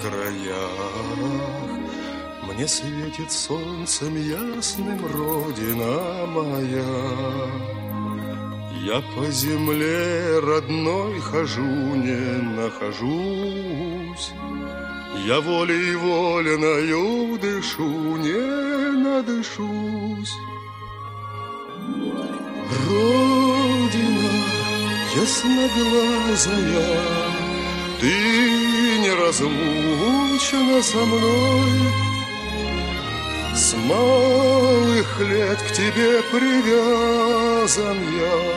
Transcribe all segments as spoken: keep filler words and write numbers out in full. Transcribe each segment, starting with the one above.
краях мне светит солнцем ясным Родина моя. Я по земле родной хожу, не нахожусь, я волей вольною дышу, не надышусь. Родина ясноглазая, ты неразлучна со мной. С малых лет к тебе привязан я,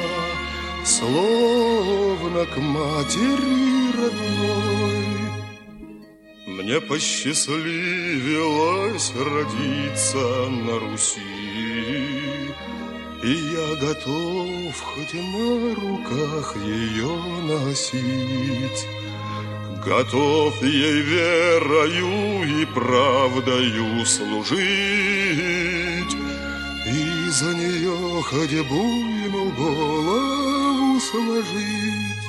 словно к матери родной. Мне посчастливилось родиться на Руси, и я готов хоть на руках ее носить. Готов ей верою и правдою служить, и за нее хоть буйну голову сложить.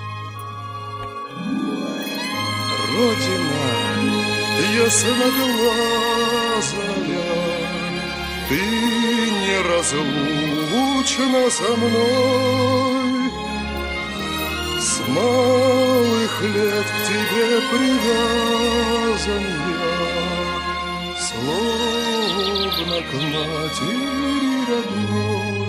Родина ясноглазая, ты неразлучна со мной. С малых лет к тебе привязан я, словно к матери родной.